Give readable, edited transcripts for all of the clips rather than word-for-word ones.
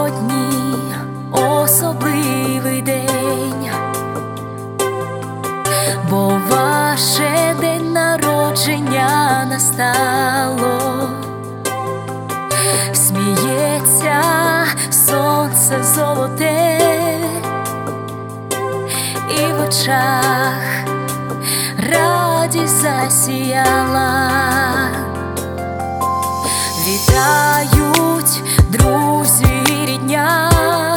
Сьогодні особливий день, бо ваше день народження настало. Сміється сонце золоте, і в очах радість засіяла. Вітають друзі і рідня,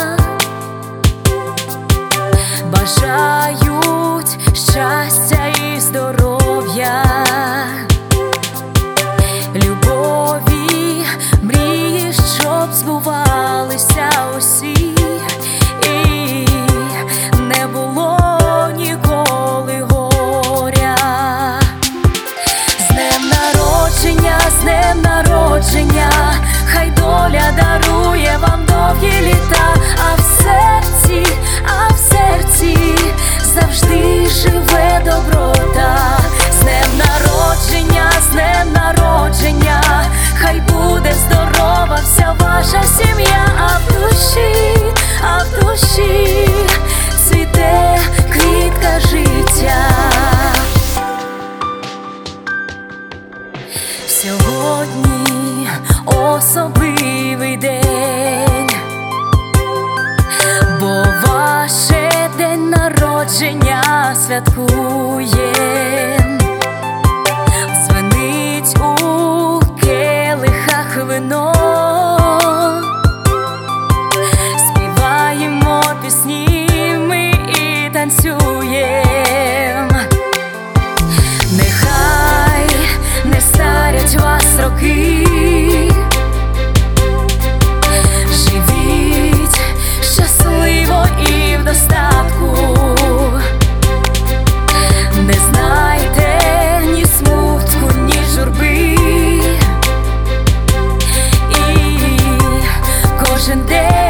бажають щастя і здоров'я, любові, мрії, щоб збувалися усі, і не було ніколи горя. З днем народження, з днем народження, хай доля дарує вам довгі літа, а в серці завжди живе доброта. З днем народження, з днем народження, хай буде здорова вся ваша сім'я, а в душі цвіте квітка життя. Сьогодні особливий день, бо ваше день народження святкуєм. Дзвенить у келихах вино, співаємо пісні ми і танцюєм. Нехай не старять вас роки, живіть щасливо і в достатку, не знайте ні смутку, ні журби, і кожен день